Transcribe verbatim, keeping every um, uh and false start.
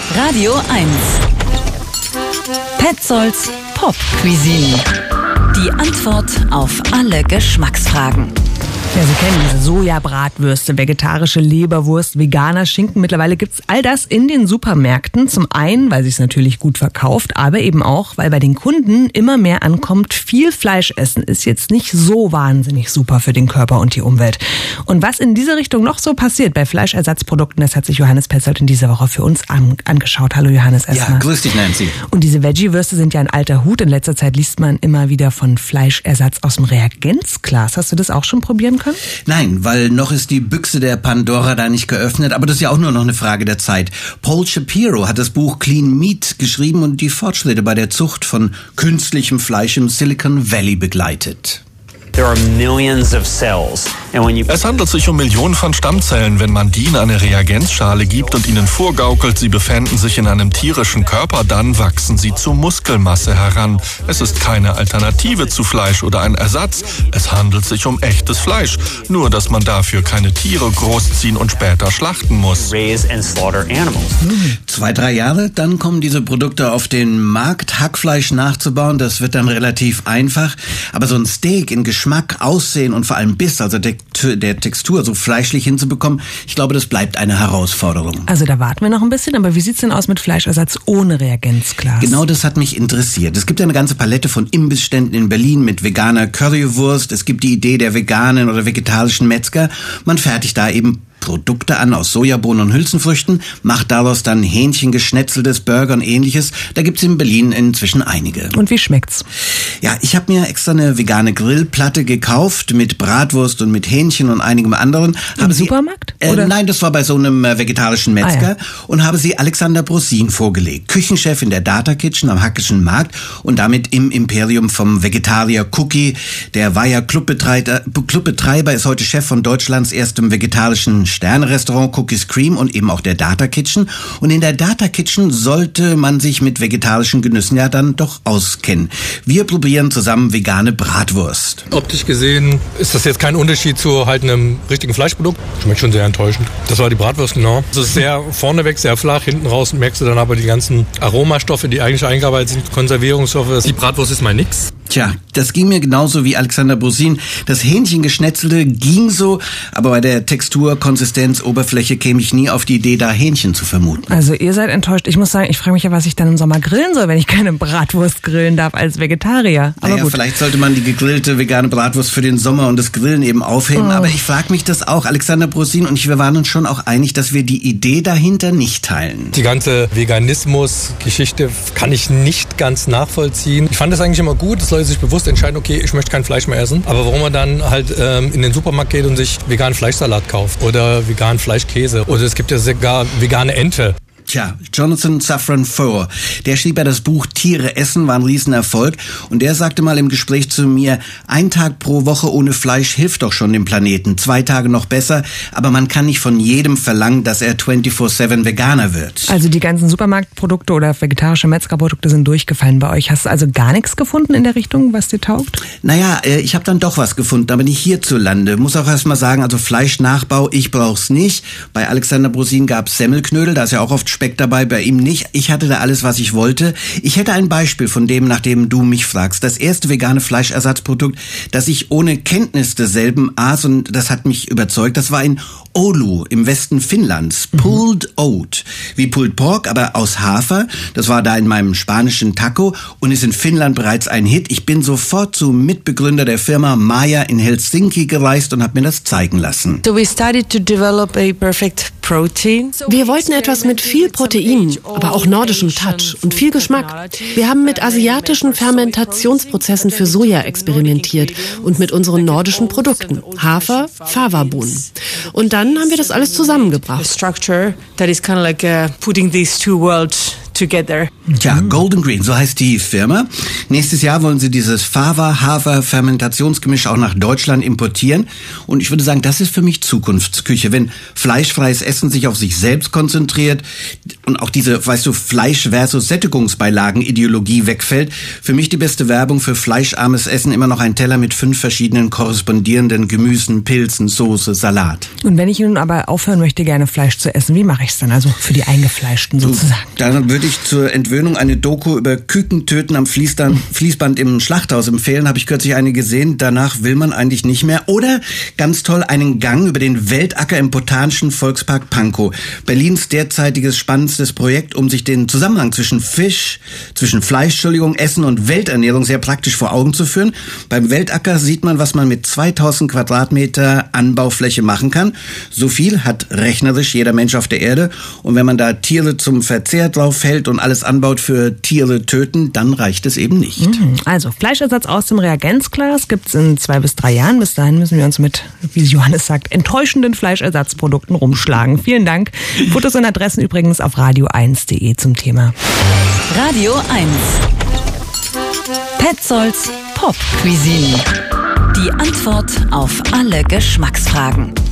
Radio eins. Petzolds Pop Cuisine. Die Antwort auf alle Geschmacksfragen. Ja, Sie kennen diese Sojabratwürste, vegetarische Leberwurst, veganer Schinken. Mittlerweile gibt's all das in den Supermärkten. Zum einen, weil sich's natürlich gut verkauft, aber eben auch, weil bei den Kunden immer mehr ankommt, viel Fleisch essen ist jetzt nicht so wahnsinnig super für den Körper und die Umwelt. Und was in diese Richtung noch so passiert bei Fleischersatzprodukten, das hat sich Johannes Petzold in dieser Woche für uns an, angeschaut. Hallo Johannes, erstmal. Ja, grüß dich Nancy. Und diese Veggie-Würste sind ja ein alter Hut. In letzter Zeit liest man immer wieder von Fleischersatz aus dem Reagenzglas. Hast du das auch schon probieren können? Nein, weil noch ist die Büchse der Pandora da nicht geöffnet, aber das ist ja auch nur noch eine Frage der Zeit. Paul Shapiro hat das Buch Clean Meat geschrieben und die Fortschritte bei der Zucht von künstlichem Fleisch im Silicon Valley begleitet. There are millions of cells. And when you Es handelt sich um Millionen von Stammzellen. Wenn man die in eine Reagenzschale gibt und ihnen vorgaukelt, sie befänden sich in einem tierischen Körper, dann wachsen sie zu Muskelmasse heran. Es ist keine Alternative zu Fleisch oder ein Ersatz. Es handelt sich um echtes Fleisch. Nur, dass man dafür keine Tiere großziehen und später schlachten muss. raise and slaughter animals. Zwei, drei Jahre, dann kommen diese Produkte auf den Markt. Hackfleisch nachzubauen, das wird dann relativ einfach. Aber so ein Steak in Geschmack, Aussehen und vor allem Biss, also der, der Textur so fleischlich hinzubekommen, ich glaube, das bleibt eine Herausforderung. Also da warten wir noch ein bisschen, aber wie sieht's denn aus mit Fleischersatz ohne Reagenzglas? Genau das hat mich interessiert. Es gibt ja eine ganze Palette von Imbissständen in Berlin mit veganer Currywurst. Es gibt die Idee der veganen oder vegetarischen Metzger. Man fertigt da eben Produkte an aus Sojabohnen und Hülsenfrüchten, macht daraus dann Hähnchen, geschnetzeltes, Burger und ähnliches. Da gibt's in Berlin inzwischen einige. Und wie schmeckt's? Ja, ich habe mir extra eine vegane Grillplatte gekauft mit Bratwurst und mit Hähnchen und einigem anderen. Im habe sie, Supermarkt? Äh, Oder? Nein, das war bei so einem äh, vegetarischen Metzger. Ah, ja. Und habe sie Alexander Brosin vorgelegt. Küchenchef in der Data Kitchen am Hackischen Markt und damit im Imperium vom Vegetarier Cookie. Der war ja Clubbetreiber, Clubbetreiber, ist heute Chef von Deutschlands erstem vegetarischen Sterne-Restaurant Cookies Cream und eben auch der Data Kitchen. Und in der Data Kitchen sollte man sich mit vegetarischen Genüssen ja dann doch auskennen. Wir probieren zusammen vegane Bratwurst. Optisch gesehen ist das jetzt kein Unterschied zu halt einem richtigen Fleischprodukt. Schmeckt schon sehr enttäuschend. Das war die Bratwurst, genau. Es ist sehr vorneweg, sehr flach. Hinten raus merkst du dann aber die ganzen Aromastoffe, die eigentlich eingearbeitet sind, Konservierungsstoffe. Die Bratwurst ist mal nix. Tja, das ging mir genauso wie Alexander Brosin. Das Hähnchengeschnetzelte ging so, aber bei der Textur, Konsistenz, Oberfläche käme ich nie auf die Idee, da Hähnchen zu vermuten. Also ihr seid enttäuscht. Ich muss sagen, ich frage mich ja, was ich dann im Sommer grillen soll, wenn ich keine Bratwurst grillen darf als Vegetarier. Aber naja, gut. Vielleicht sollte man die gegrillte vegane Bratwurst für den Sommer und das Grillen eben aufheben. Oh. Aber ich frage mich das auch. Alexander Brosin und ich, wir waren uns schon auch einig, dass wir die Idee dahinter nicht teilen. Die ganze Veganismus-Geschichte kann ich nicht ganz nachvollziehen. Ich fand es eigentlich immer gut, dass Leute sich bewusst entscheiden, okay, ich möchte kein Fleisch mehr essen. Aber warum man dann halt ähm, in den Supermarkt geht und sich veganen Fleischsalat kauft oder veganen Fleischkäse oder es gibt ja sogar vegane Ente. Tja, Jonathan Safran Foer, der schrieb ja das Buch Tiere essen, war ein Riesenerfolg. Und der sagte mal im Gespräch zu mir, ein Tag pro Woche ohne Fleisch hilft doch schon dem Planeten. Zwei Tage noch besser, aber man kann nicht von jedem verlangen, dass er vierundzwanzig sieben Veganer wird. Also die ganzen Supermarktprodukte oder vegetarische Metzgerprodukte sind durchgefallen bei euch. Hast du also gar nichts gefunden in der Richtung, was dir taugt? Naja, ich habe dann doch was gefunden, aber nicht hierzulande. Muss auch erst mal sagen, also Fleischnachbau, ich brauch's nicht. Bei Alexander Brosin gab's Semmelknödel, da ist ja auch oft Speck dabei, bei ihm nicht. Ich hatte da alles, was ich wollte. Ich hätte ein Beispiel von dem, nach dem du mich fragst. Das erste vegane Fleischersatzprodukt, das ich ohne Kenntnis desselben aß und das hat mich überzeugt, das war ein Oulu im Westen Finnlands. Mhm. Pulled Oat. Wie Pulled Pork, aber aus Hafer. Das war da in meinem spanischen Taco und ist in Finnland bereits ein Hit. Ich bin sofort zum Mitbegründer der Firma Maya in Helsinki gereist und habe mir das zeigen lassen. So we started to develop a perfect protein. Wir wollten etwas mit viel Protein, aber auch nordischem Touch und viel Geschmack. Wir haben mit asiatischen Fermentationsprozessen für Soja experimentiert und mit unseren nordischen Produkten, Hafer, Fava-Bohnen. Und dann haben wir das alles zusammengebracht. A structure that is kind of like uh, putting these two worlds together. Tja, Golden Green, so heißt die Firma. Nächstes Jahr wollen sie dieses Fava-Hafer-Fermentationsgemisch auch nach Deutschland importieren. Und ich würde sagen, das ist für mich Zukunftsküche. Wenn fleischfreies Essen sich auf sich selbst konzentriert und auch diese, weißt du, Fleisch versus Sättigungsbeilagen-Ideologie wegfällt, für mich die beste Werbung für fleischarmes Essen immer noch ein Teller mit fünf verschiedenen korrespondierenden Gemüsen, Pilzen, Soße, Salat. Und wenn ich nun aber aufhören möchte, gerne Fleisch zu essen, wie mache ich es dann? Also für die Eingefleischten sozusagen. Dann würde ich zur Entwöhnung eine Doku über Kükentöten am Fließband, Fließband im Schlachthaus empfehlen. Habe ich kürzlich eine gesehen. Danach will man eigentlich nicht mehr. Oder, ganz toll, einen Gang über den Weltacker im Botanischen Volkspark Pankow. Berlins derzeitiges spannendstes Projekt, um sich den Zusammenhang zwischen Fisch, zwischen Fleisch, Entschuldigung, Essen und Welternährung sehr praktisch vor Augen zu führen. Beim Weltacker sieht man, was man mit zweitausend Quadratmeter Anbaufläche machen kann. So viel hat rechnerisch jeder Mensch auf der Erde. Und wenn man da Tiere zum Verzehr drauf hält und alles anbaut für Tiere töten, dann reicht es eben nicht. Also Fleischersatz aus dem Reagenzglas gibt's in zwei bis drei Jahren. Bis dahin müssen wir uns mit, wie Johannes sagt, enttäuschenden Fleischersatzprodukten rumschlagen. Vielen Dank. Fotos und Adressen übrigens auf radio eins punkt de zum Thema. Radio eins. Petzolds Pop Cuisine. Die Antwort auf alle Geschmacksfragen.